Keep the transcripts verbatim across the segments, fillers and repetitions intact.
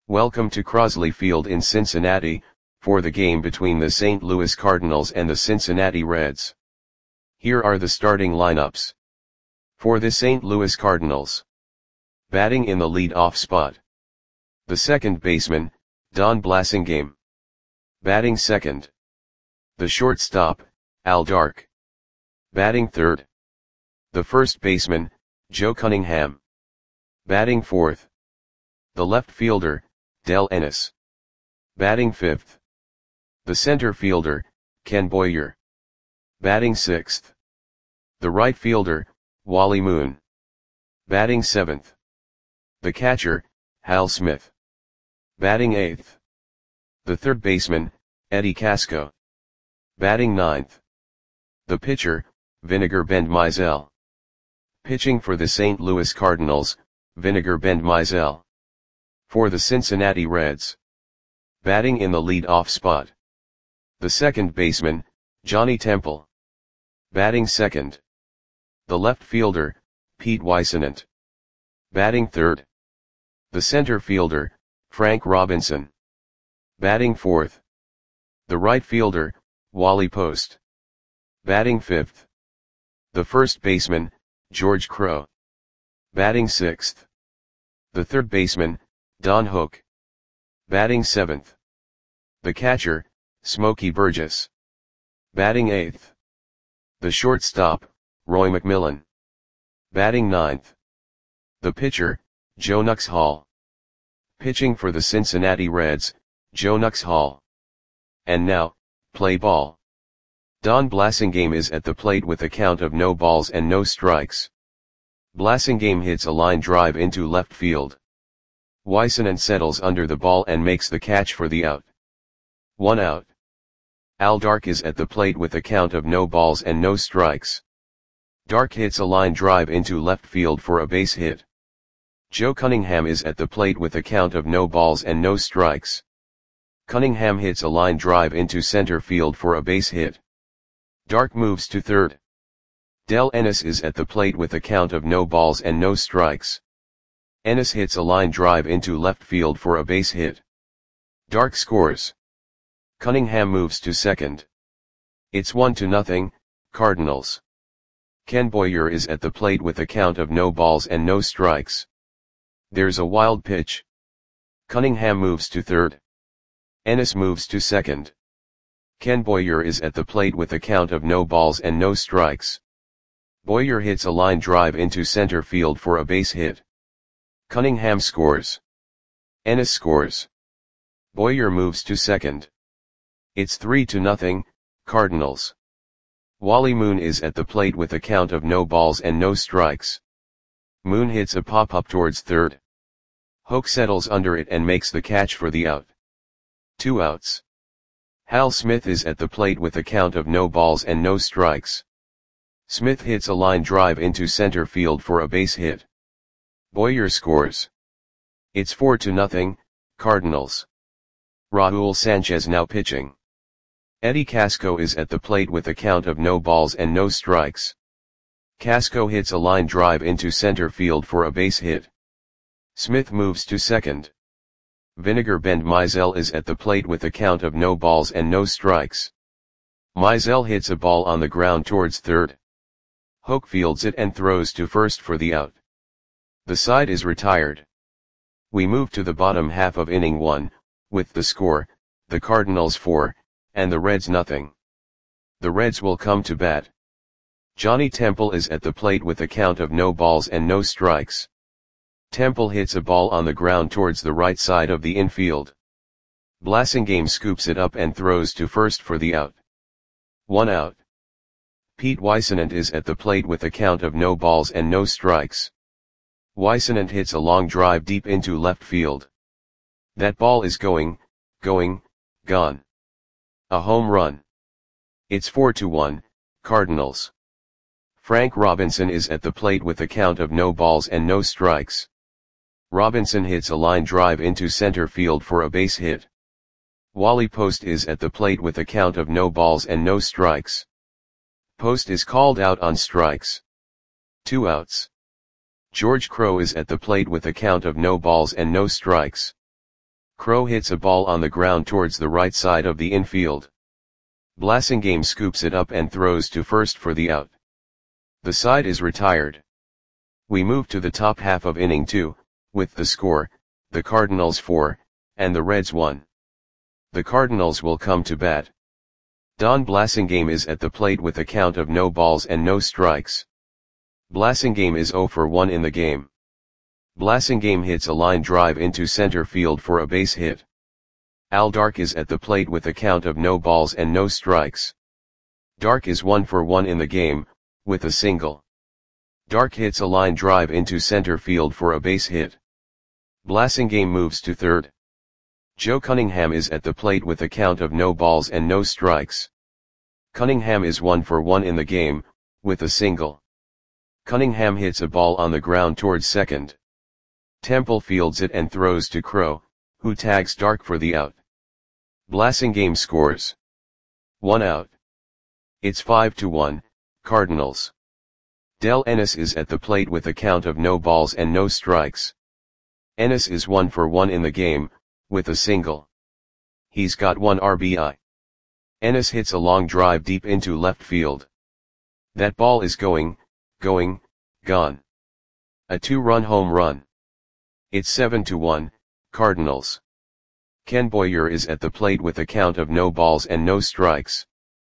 Welcome to Crosley Field in Cincinnati, for the game between the Saint Louis Cardinals and the Cincinnati Reds. Here are the starting lineups. For the Saint Louis Cardinals. Batting in the lead-off spot. The second baseman, Don Blasingame. Batting second. The shortstop, Al Dark. Batting third. The first baseman, Joe Cunningham. Batting fourth. The left fielder, Del Ennis. Batting fifth. The center fielder, Ken Boyer. Batting sixth. The right fielder, Wally Moon. Batting seventh. The catcher, Hal Smith. Batting eighth. The third baseman, Eddie Casco. Batting ninth. The pitcher, Vinegar Bend Mizell. Pitching for the Saint Louis Cardinals, Vinegar Bend Mizell. For the Cincinnati Reds. Batting in the lead-off spot. The second baseman, Johnny Temple. Batting second. The left fielder, Pete Whisenant. Batting third. The center fielder, Frank Robinson. Batting fourth. The right fielder, Wally Post. Batting fifth. The first baseman, George Crowe. Batting sixth. The third baseman, Don Hook. Batting seventh. The catcher, Smokey Burgess. Batting eighth. The shortstop, Roy McMillan. Batting ninth. The pitcher, Joe Nux Hall. Pitching for the Cincinnati Reds, Joe Nux Hall. And now, play ball. Don Blasingame is at the plate with a count of no balls and no strikes. Blasingame hits a line drive into left field. Whisenant settles under the ball and makes the catch for the out. One out. Al Dark is at the plate with a count of no balls and no strikes. Dark hits a line drive into left field for a base hit. Joe Cunningham is at the plate with a count of no balls and no strikes. Cunningham hits a line drive into center field for a base hit. Dark moves to third. Del Ennis is at the plate with a count of no balls and no strikes. Ennis hits a line drive into left field for a base hit. Dark scores. Cunningham moves to second. It's one to nothing, Cardinals. Ken Boyer is at the plate with a count of no balls and no strikes. There's a wild pitch. Cunningham moves to third. Ennis moves to second. Ken Boyer is at the plate with a count of no balls and no strikes. Boyer hits a line drive into center field for a base hit. Cunningham scores. Ennis scores. Boyer moves to second. It's three to nothing, Cardinals. Wally Moon is at the plate with a count of no balls and no strikes. Moon hits a pop-up towards third. Hook settles under it and makes the catch for the out. Two outs. Hal Smith is at the plate with a count of no balls and no strikes. Smith hits a line drive into center field for a base hit. Boyer scores. It's four to nothing, Cardinals. Raul Sanchez now pitching. Eddie Casco is at the plate with a count of no balls and no strikes. Casco hits a line drive into center field for a base hit. Smith moves to second. Vinegar Bend Mizell is at the plate with a count of no balls and no strikes. Mizell hits a ball on the ground towards third. Hook fields it and throws to first for the out. The side is retired. We move to the bottom half of inning one, with the score, the Cardinals four, and the Reds nothing. The Reds will come to bat. Johnny Temple is at the plate with a count of no balls and no strikes. Temple hits a ball on the ground towards the right side of the infield. Blasingame scoops it up and throws to first for the out. One out. Pete Whisenant is at the plate with a count of no balls and no strikes. Whisenant hits a long drive deep into left field. That ball is going, going, gone. A home run. It's four to one, Cardinals. Frank Robinson is at the plate with a count of no balls and no strikes. Robinson hits a line drive into center field for a base hit. Wally Post is at the plate with a count of no balls and no strikes. Post is called out on strikes. Two outs. George Crowe is at the plate with a count of no balls and no strikes. Crowe hits a ball on the ground towards the right side of the infield. Blasingame scoops it up and throws to first for the out. The side is retired. We move to the top half of inning two, with the score, the Cardinals four, and the Reds one. The Cardinals will come to bat. Don Blasingame is at the plate with a count of no balls and no strikes. Blasingame is zero for one in the game. Blasingame hits a line drive into center field for a base hit. Al Dark is at the plate with a count of no balls and no strikes. Dark is one for one in the game, with a single. Dark hits a line drive into center field for a base hit. Blasingame moves to third. Joe Cunningham is at the plate with a count of no balls and no strikes. Cunningham is one for one in the game, with a single. Cunningham hits a ball on the ground towards second. Temple fields it and throws to Crowe, who tags Dark for the out. Blasingame scores. One out. It's five to one, Cardinals. Del Ennis is at the plate with a count of no balls and no strikes. Ennis is one for one in the game, with a single. He's got one R B I. Ennis hits a long drive deep into left field. That ball is going, going, gone. A two-run home run. It's seven to one, Cardinals. Ken Boyer is at the plate with a count of no balls and no strikes.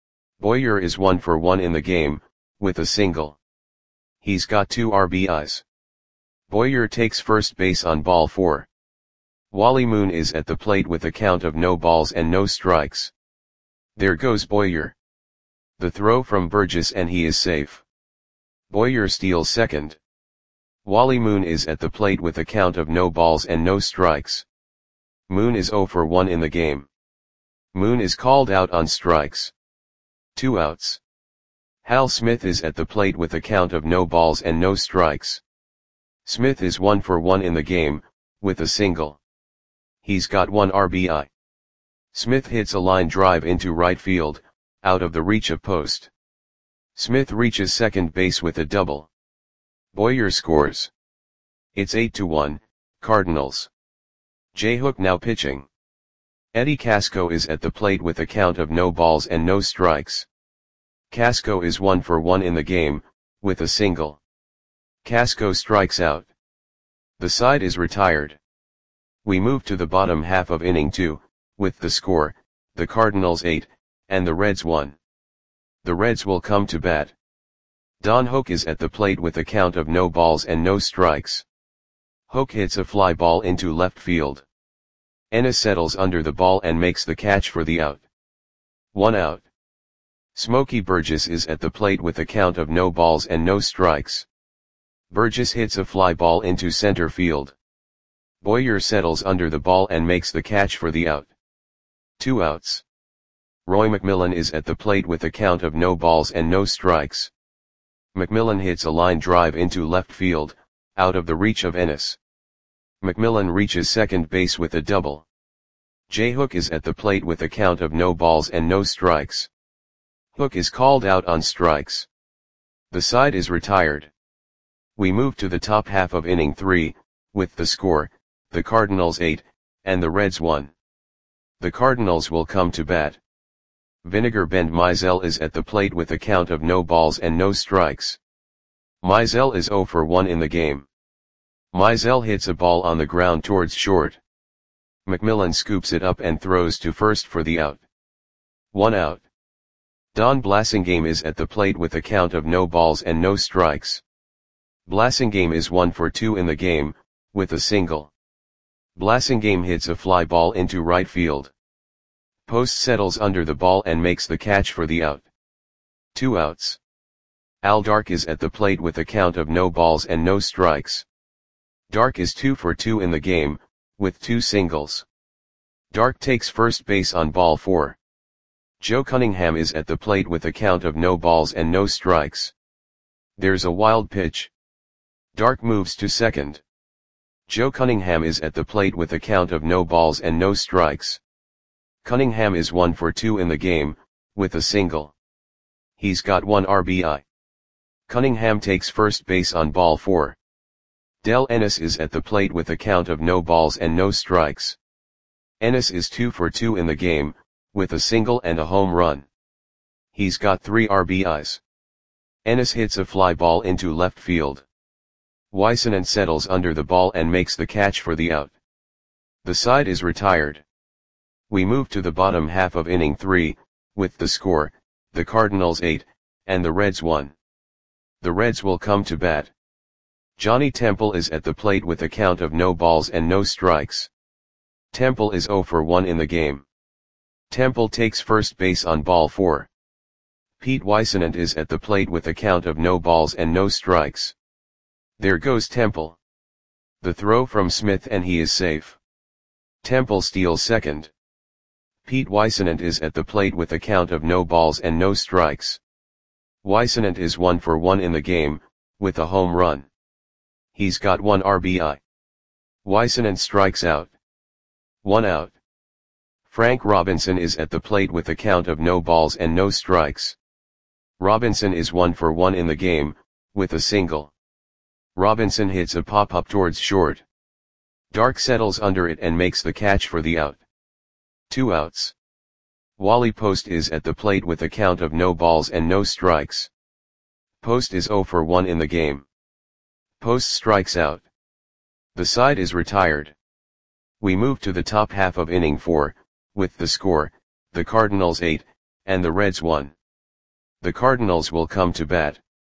Boyer is one for one in the game, with a single. He's got two R B Is. Boyer takes first base on ball four. Wally Moon is at the plate with a count of no balls and no strikes. There goes Boyer. The throw from Burgess and he is safe. Boyer steals second. Wally Moon is at the plate with a count of no balls and no strikes. Moon is zero for one in the game. Moon is called out on strikes. Two outs. Hal Smith is at the plate with a count of no balls and no strikes. Smith is one for one in the game, with a single. He's got one R B I. Smith hits a line drive into right field, out of the reach of post. Smith reaches second base with a double. Boyer scores. It's eight to one, Cardinals. J. Hook now pitching. Eddie Casco is at the plate with a count of no balls and no strikes. Casco is one for one in the game, with a single. Casco strikes out. The side is retired. We move to the bottom half of inning two, with the score, the Cardinals eight, and the Reds one. The Reds will come to bat. Don Hook is at the plate with a count of no balls and no strikes. Hook hits a fly ball into left field. Ennis settles under the ball and makes the catch for the out. One out. Smokey Burgess is at the plate with a count of no balls and no strikes. Burgess hits a fly ball into center field. Boyer settles under the ball and makes the catch for the out. Two outs. Roy McMillan is at the plate with a count of no balls and no strikes. McMillan hits a line drive into left field, out of the reach of Ennis. McMillan reaches second base with a double. J. Hook is at the plate with a count of no balls and no strikes. Hook is called out on strikes. The side is retired. We move to the top half of inning three, with the score, the Cardinals eight, and the Reds one. The Cardinals will come to bat. Vinegar Bend Mizell is at the plate with a count of no balls and no strikes. Mizell is zero for one in the game. Mizell hits a ball on the ground towards short. McMillan scoops it up and throws to first for the out. One out. Don Blasingame is at the plate with a count of no balls and no strikes. Blasingame is one for two in the game, with a single. Blasingame hits a fly ball into right field. Post settles under the ball and makes the catch for the out. Two outs. Al Dark is at the plate with a count of no balls and no strikes. Dark is two for two in the game, with two singles. Dark takes first base on ball four. Joe Cunningham is at the plate with a count of no balls and no strikes. There's a wild pitch. Dark moves to second. Joe Cunningham is at the plate with a count of no balls and no strikes. Cunningham is one for two in the game, with a single. He's got one R B I. Cunningham takes first base on ball four. Del Ennis is at the plate with a count of no balls and no strikes. Ennis is two for two in the game, with a single and a home run. He's got three R B Is. Ennis hits a fly ball into left field. Whisenant settles under the ball and makes the catch for the out. The side is retired. We move to the bottom half of inning three, with the score, the Cardinals eight, and the Reds one. The Reds will come to bat. Johnny Temple is at the plate with a count of no balls and no strikes. Temple is zero for one in the game. Temple takes first base on ball four. Pete Whisenant is at the plate with a count of no balls and no strikes. There goes Temple. The throw from Smith and he is safe. Temple steals second. Pete Whisenant is at the plate with a count of no balls and no strikes. Whisenant is one for one in the game, with a home run. He's got one R B I. Whisenant strikes out. One out. Frank Robinson is at the plate with a count of no balls and no strikes. Robinson is one for one in the game, with a single. Robinson hits a pop-up towards short. Dark settles under it and makes the catch for the out. Two outs. Wally Post is at the plate with a count of no balls and no strikes. Post is zero for one in the game. Post strikes out. The side is retired. We move to the top half of inning four, with the score, the Cardinals eight, and the Reds one. The Cardinals will come to bat.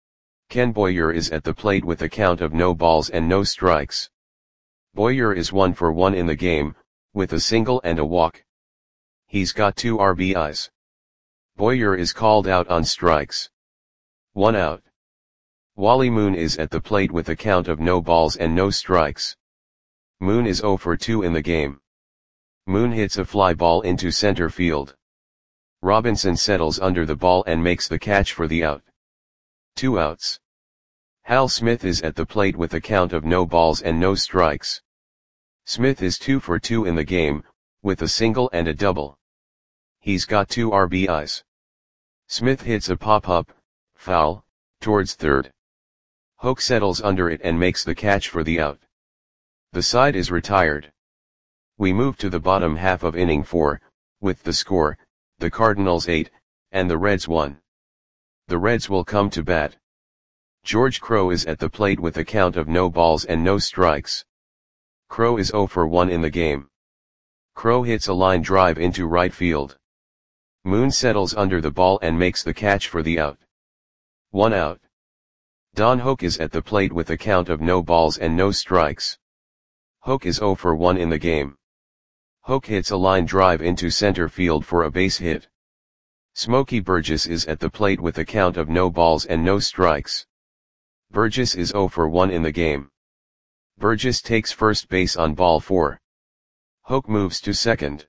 Ken Boyer is at the plate with a count of no balls and no strikes. Boyer is one for one in the game, with a single and a walk. He's got two R B Is. Boyer is called out on strikes. One out. Wally Moon is at the plate with a count of no balls and no strikes. Moon is zero for two in the game. Moon hits a fly ball into center field. Robinson settles under the ball and makes the catch for the out. Two outs. Hal Smith is at the plate with a count of no balls and no strikes. Smith is two for two in the game, with a single and a double. He's got two R B Is. Smith hits a pop-up, foul, towards third. Hoke settles under it and makes the catch for the out. The side is retired. We move to the bottom half of inning four, with the score, the Cardinals eight, and the Reds one. The Reds will come to bat. George Crowe is at the plate with a count of no balls and no strikes. Crowe is zero for one in the game. Crowe hits a line drive into right field. Moon settles under the ball and makes the catch for the out. One out. Don Hoke is at the plate with a count of no balls and no strikes. Hoke is zero for one in the game. Hoke hits a line drive into center field for a base hit. Smokey Burgess is at the plate with a count of no balls and no strikes. Burgess is zero for one in the game. Burgess takes first base on ball four. Hoke moves to second.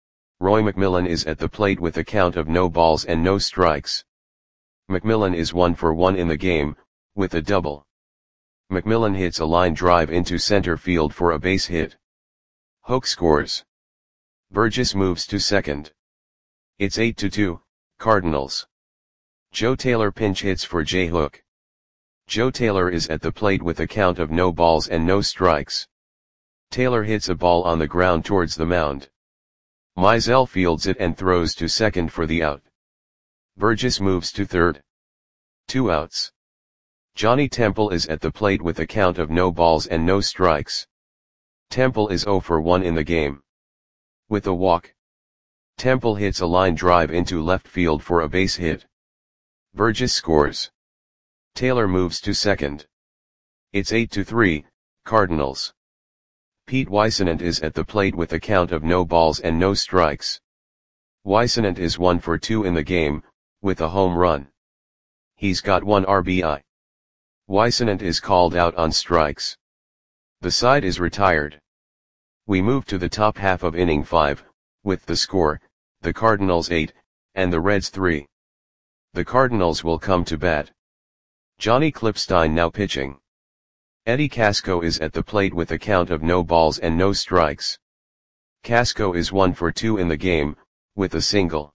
Roy McMillan is at the plate with a count of no balls and no strikes. McMillan is one for one in the game, with a double. McMillan hits a line drive into center field for a base hit. Hoke scores. Burgess moves to second. It's eight to two, Cardinals. Joe Taylor pinch hits for Jay Hook. Joe Taylor is at the plate with a count of no balls and no strikes. Taylor hits a ball on the ground towards the mound. Mizell fields it and throws to second for the out. Burgess moves to third. Two outs. Johnny Temple is at the plate with a count of no balls and no strikes. Temple is zero for one in the game. With a walk. Temple hits a line drive into left field for a base hit. Burgess scores. Taylor moves to second. It's eight to three, Cardinals. Pete Whisenant is at the plate with a count of no balls and no strikes. Whisenant is one for two in the game, with a home run. He's got one R B I. Whisenant is called out on strikes. The side is retired. We move to the top half of inning five, with the score, the Cardinals eight, and the Reds three. The Cardinals will come to bat. Johnny Klipstein now pitching. Eddie Casco is at the plate with a count of no balls and no strikes. Casco is one for two in the game, with a single.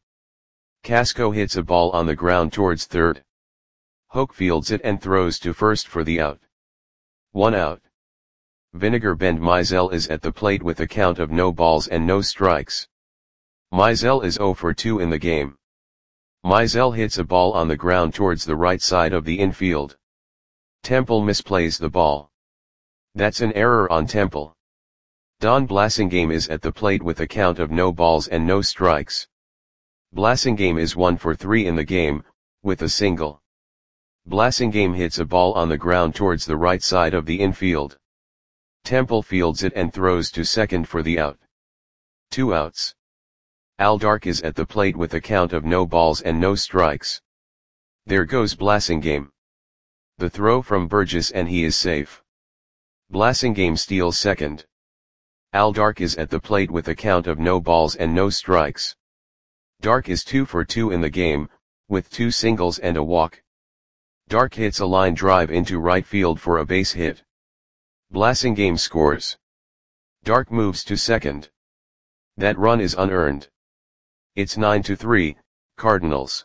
Casco hits a ball on the ground towards third. Hoke fields it and throws to first for the out. One out. Vinegar Bend Mizell is at the plate with a count of no balls and no strikes. Mizell is zero for two in the game. Mizell hits a ball on the ground towards the right side of the infield. Temple misplays the ball. That's an error on Temple. Don Blasingame is at the plate with a count of no balls and no strikes. Blasingame is one for three in the game, with a single. Blasingame hits a ball on the ground towards the right side of the infield. Temple fields it and throws to second for the out. Two outs. Al Dark is at the plate with a count of no balls and no strikes. There goes Blasingame. The throw from Burgess and he is safe. Blasingame steals second. Al Dark is at the plate with a count of no balls and no strikes. Dark is two for two in the game, with two singles and a walk. Dark hits a line drive into right field for a base hit. Blasingame scores. Dark moves to second. That run is unearned. It's nine to three, Cardinals.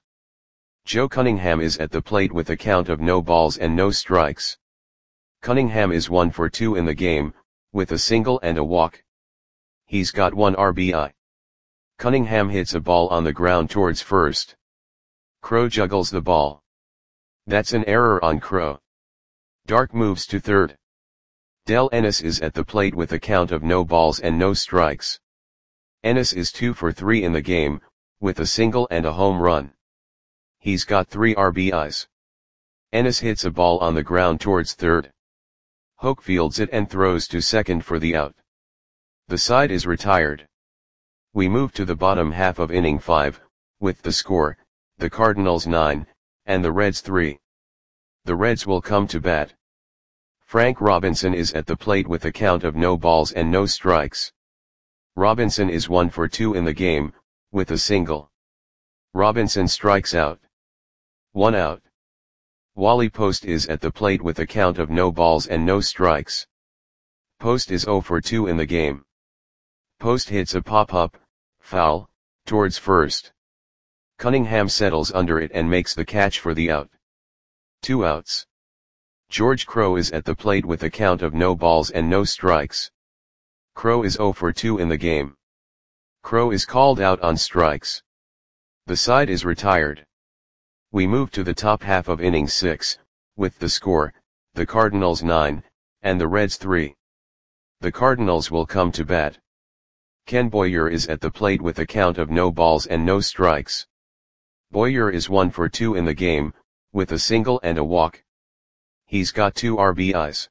Joe Cunningham is at the plate with a count of no balls and no strikes. Cunningham is one for two in the game, with a single and a walk. He's got one R B I. Cunningham hits a ball on the ground towards first. Crow juggles the ball. That's an error on Crow. Dark moves to third. Del Ennis is at the plate with a count of no balls and no strikes. Ennis is two for three in the game, with a single and a home run. He's got three R B Is. Ennis hits a ball on the ground towards third. Hoke fields it and throws to second for the out. The side is retired. We move to the bottom half of inning five, with the score, the Cardinals nine, and the Reds three. The Reds will come to bat. Frank Robinson is at the plate with a count of no balls and no strikes. Robinson is one for two in the game, with a single. Robinson strikes out. One out. Wally Post is at the plate with a count of no balls and no strikes. Post is zero for two in the game. Post hits a pop-up, foul, towards first. Cunningham settles under it and makes the catch for the out. Two outs. George Crow is at the plate with a count of no balls and no strikes. Crow is zero for two in the game. Crow is called out on strikes. The side is retired. We move to the top half of inning six, with the score, the Cardinals nine, and the Reds three. The Cardinals will come to bat. Ken Boyer is at the plate with a count of no balls and no strikes. Boyer is one for two in the game, with a single and a walk. He's got two R B Is.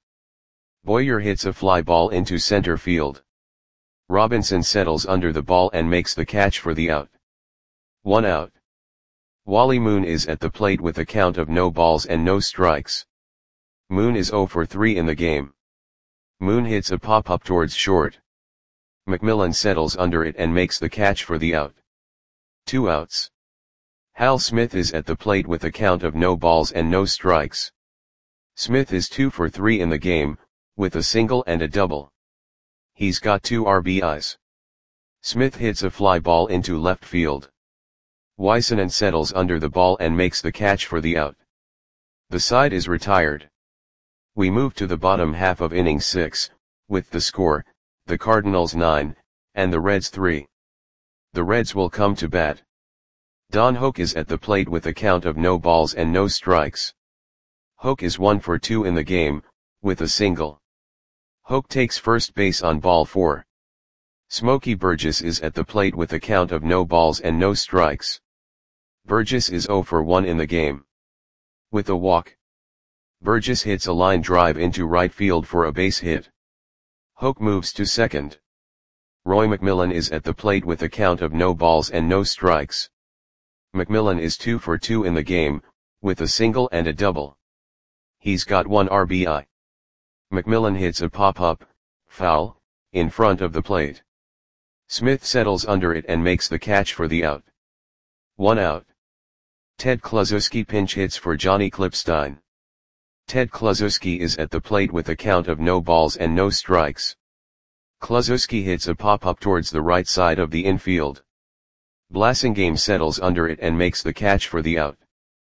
Boyer hits a fly ball into center field. Robinson settles under the ball and makes the catch for the out. One out. Wally Moon is at the plate with a count of no balls and no strikes. Moon is zero for three in the game. Moon hits a pop-up towards short. McMillan settles under it and makes the catch for the out. Two outs. Hal Smith is at the plate with a count of no balls and no strikes. Smith is two for three in the game, with a single and a double. He's got two R B Is. Smith hits a fly ball into left field. Wysonen settles under the ball and makes the catch for the out. The side is retired. We move to the bottom half of inning six, with the score, the Cardinals nine, and the Reds three. The Reds will come to bat. Don Hoke is at the plate with a count of no balls and no strikes. Hoke is one for two in the game, with a single. Hoke takes first base on ball four. Smokey Burgess is at the plate with a count of no balls and no strikes. Burgess is zero for one in the game. With a walk. Burgess hits a line drive into right field for a base hit. Hoke moves to second. Roy McMillan is at the plate with a count of no balls and no strikes. McMillan is two for two in the game, with a single and a double. He's got one R B I. McMillan hits a pop-up, foul, in front of the plate. Smith settles under it and makes the catch for the out. One out. Ted Kluszewski pinch hits for Johnny Klipstein. Ted Kluszewski is at the plate with a count of no balls and no strikes. Kluszewski hits a pop-up towards the right side of the infield. Blasingame settles under it and makes the catch for the out.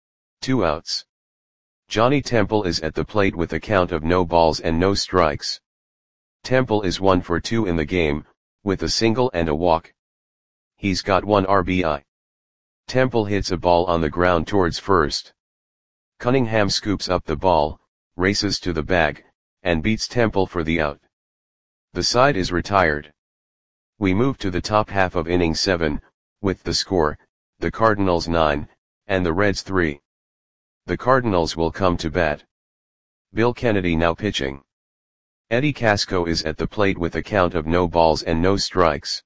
Two outs. Johnny Temple is at the plate with a count of no balls and no strikes. Temple is one for two in the game, with a single and a walk. He's got one R B I. Temple hits a ball on the ground towards first. Cunningham scoops up the ball, races to the bag, and beats Temple for the out. The side is retired. We move to the top half of inning seven, with the score, the Cardinals nine, and the Reds three. The Cardinals will come to bat. Bill Kennedy now pitching. Eddie Casco is at the plate with a count of no balls and no strikes.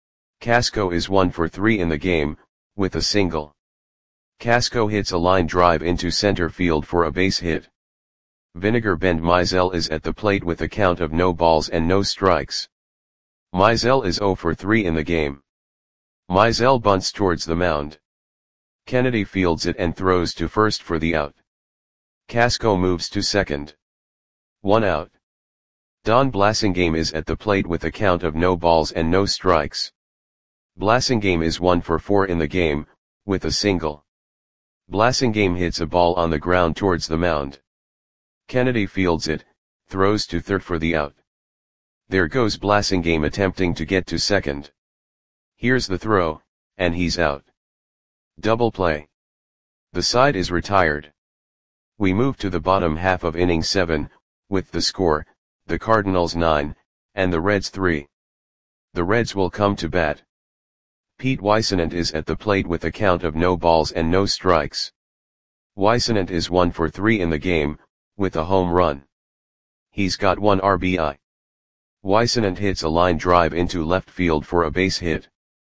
Casco is one for three in the game, with a single. Casco hits a line drive into center field for a base hit. Vinegar Bend Mizell is at the plate with a count of no balls and no strikes. Mizell is zero for three in the game. Mizell bunts towards the mound. Kennedy fields it and throws to first for the out. Casco moves to second. One out. Don Blasingame is at the plate with a count of no balls and no strikes. Blasingame is one for four in the game, with a single. Blasingame hits a ball on the ground towards the mound. Kennedy fields it, throws to third for the out. There goes Blasingame attempting to get to second. Here's the throw, and he's out. Double play. The side is retired. We move to the bottom half of inning seven, with the score, the Cardinals nine, and the Reds three. The Reds will come to bat. Pete Weissenant is at the plate with a count of no balls and no strikes. Weissenant is one for three in the game, with a home run. He's got one R B I. Weissenant hits a line drive into left field for a base hit.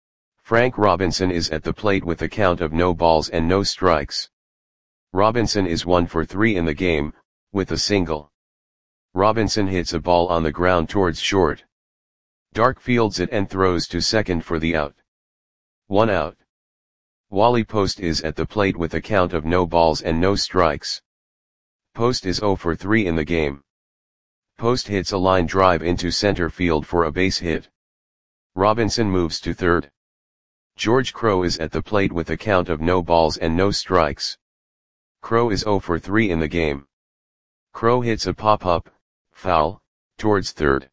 Frank Robinson is at the plate with a count of no balls and no strikes. Robinson is one for three in the game, with a single. Robinson hits a ball on the ground towards short. Dark fields it and throws to second for the out. One out. Wally Post is at the plate with a count of no balls and no strikes. Post is zero for three in the game. Post hits a line drive into center field for a base hit. Robinson moves to third. George Crowe is at the plate with a count of no balls and no strikes. Crowe is zero for three in the game. Crowe hits a pop-up, foul, towards third.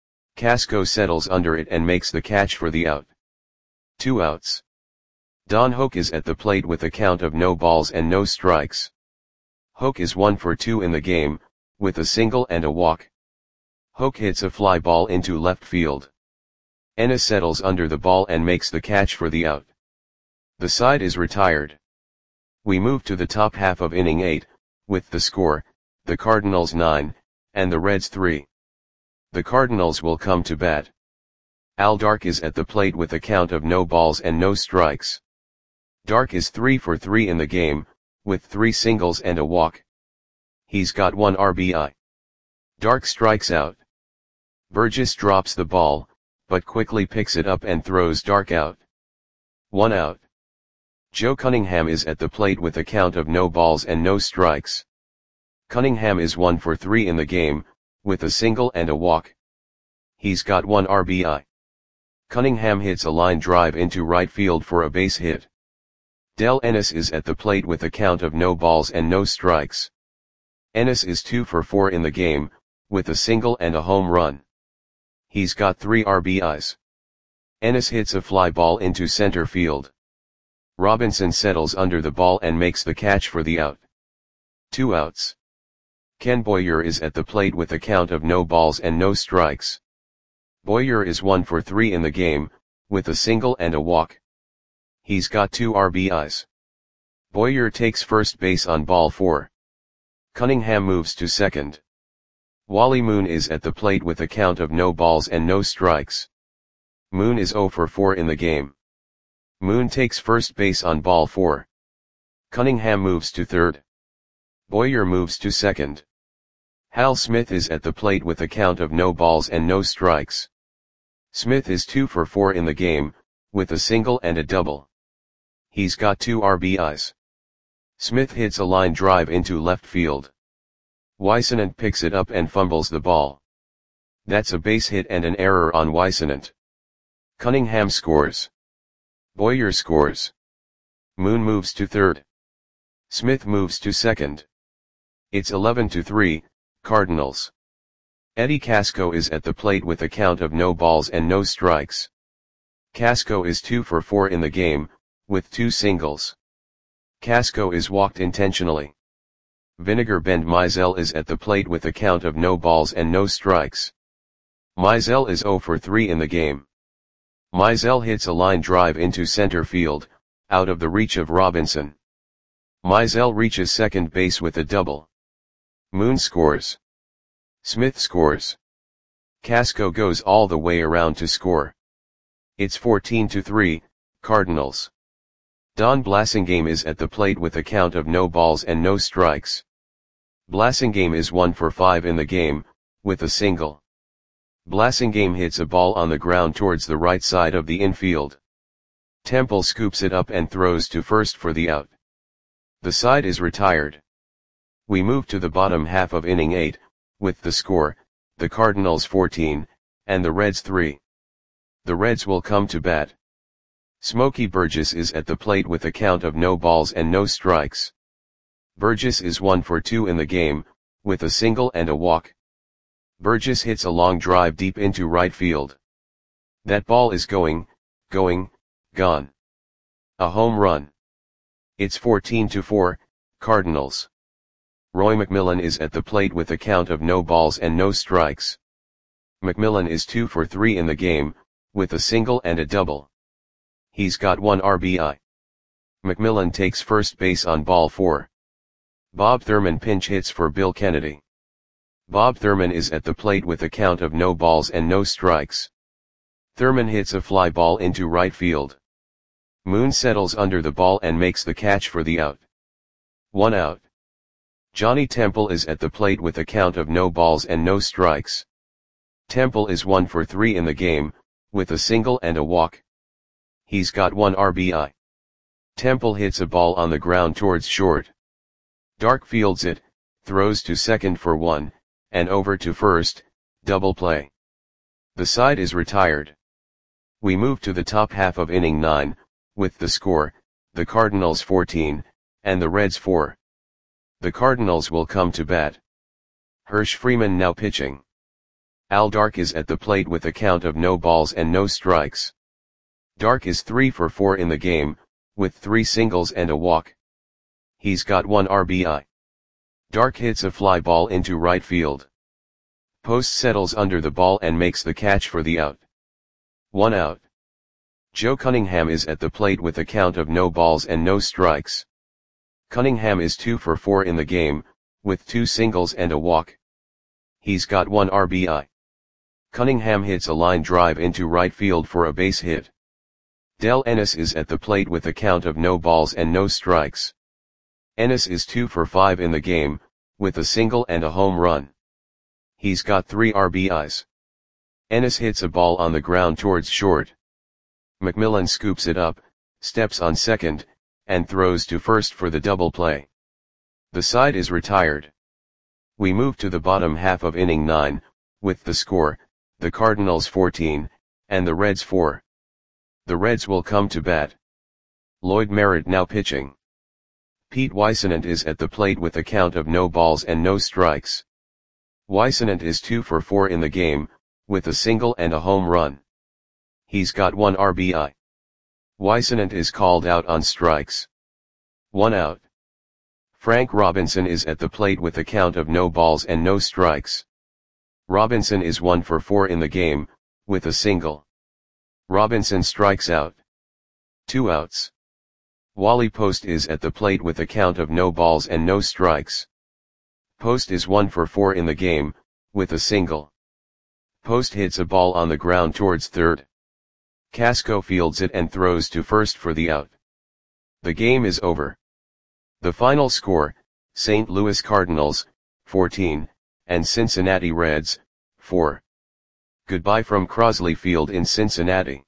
Casco settles under it and makes the catch for the out. Two outs. Don Hoak is at the plate with a count of no balls and no strikes. Hoak is one for two in the game, with a single and a walk. Hoak hits a fly ball into left field. Ennis settles under the ball and makes the catch for the out. The side is retired. We move to the top half of inning eight, with the score, the Cardinals nine, and the Reds three. The Cardinals will come to bat. Al Dark is at the plate with a count of no balls and no strikes. Dark is three for three in the game, with three singles and a walk. He's got one R B I. Dark strikes out. Burgess drops the ball, but quickly picks it up and throws Dark out. One out. Joe Cunningham is at the plate with a count of no balls and no strikes. Cunningham is one for three in the game, with a single and a walk. He's got one R B I. Cunningham hits a line drive into right field for a base hit. Del Ennis is at the plate with a count of no balls and no strikes. Ennis is two for four in the game, with a single and a home run. He's got three R B Is. Ennis hits a fly ball into center field. Robinson settles under the ball and makes the catch for the out. Two outs. Ken Boyer is at the plate with a count of no balls and no strikes. Boyer is one for three in the game, with a single and a walk. He's got two R B Is. Boyer takes first base on ball four. Cunningham moves to second. Wally Moon is at the plate with a count of no balls and no strikes. Moon is zero for four in the game. Moon takes first base on ball four. Cunningham moves to third. Boyer moves to second. Hal Smith is at the plate with a count of no balls and no strikes. Smith is two for four in the game, with a single and a double. He's got two R B Is. Smith hits a line drive into left field. Weissenant picks it up and fumbles the ball. That's a base hit and an error on Weissenant. Cunningham scores. Boyer scores. Moon moves to third. Smith moves to second. It's eleven to three, Cardinals. Eddie Casco is at the plate with a count of no balls and no strikes. Casco is two for four in the game, with two singles. Casco is walked intentionally. Vinegar Bend Mizell is at the plate with a count of no balls and no strikes. Mizell is zero for three in the game. Mizell hits a line drive into center field, out of the reach of Robinson. Mizell reaches second base with a double. Moon scores. Smith scores. Casco goes all the way around to score. It's fourteen to three, Cardinals. Don Blasingame is at the plate with a count of no balls and no strikes. Blasingame is one for five in the game, with a single. Blasingame hits a ball on the ground towards the right side of the infield. Temple scoops it up and throws to first for the out. The side is retired. We move to the bottom half of inning eight, with the score, the Cardinals fourteen, and the Reds three. The Reds will come to bat. Smokey Burgess is at the plate with a count of no balls and no strikes. Burgess is one for two in the game, with a single and a walk. Burgess hits a long drive deep into right field. That ball is going, going, gone. A home run. It's fourteen to four, Cardinals. Roy McMillan is at the plate with a count of no balls and no strikes. McMillan is two for three in the game, with a single and a double. He's got one R B I. McMillan takes first base on ball four. Bob Thurman pinch hits for Bill Kennedy. Bob Thurman is at the plate with a count of no balls and no strikes. Thurman hits a fly ball into right field. Moon settles under the ball and makes the catch for the out. One out. Johnny Temple is at the plate with a count of no balls and no strikes. Temple is one for three in the game, with a single and a walk. He's got one R B I. Temple hits a ball on the ground towards short. Dark fields it, throws to second for one, and over to first, double play. The side is retired. We move to the top half of inning nine, with the score, the Cardinals fourteen, and the Reds four. The Cardinals will come to bat. Hirsch Freeman now pitching. Al Dark is at the plate with a count of no balls and no strikes. Dark is three for four in the game, with three singles and a walk. He's got one R B I. Dark hits a fly ball into right field. Post settles under the ball and makes the catch for the out. One out. Joe Cunningham is at the plate with a count of no balls and no strikes. Cunningham is two for four in the game, with two singles and a walk. He's got one R B I. Cunningham hits a line drive into right field for a base hit. Del Ennis is at the plate with a count of no balls and no strikes. Ennis is two for five in the game, with a single and a home run. He's got three R B Is. Ennis hits a ball on the ground towards short. McMillan scoops it up, steps on second, and throws to first for the double play. The side is retired. We move to the bottom half of inning nine, with the score, the Cardinals fourteen, and the Reds four. The Reds will come to bat. Lloyd Merritt now pitching. Pete Weissenant is at the plate with a count of no balls and no strikes. Weissenant is two for four in the game, with a single and a home run. He's got one R B I. Weissenant is called out on strikes. One out. Frank Robinson is at the plate with a count of no balls and no strikes. Robinson is one for four in the game, with a single. Robinson strikes out. Two outs. Wally Post is at the plate with a count of no balls and no strikes. Post is one for four in the game, with a single. Post hits a ball on the ground towards third. Casco fields it and throws to first for the out. The game is over. The final score, Saint Louis Cardinals, fourteen, and Cincinnati Reds, four. Goodbye from Crosley Field in Cincinnati.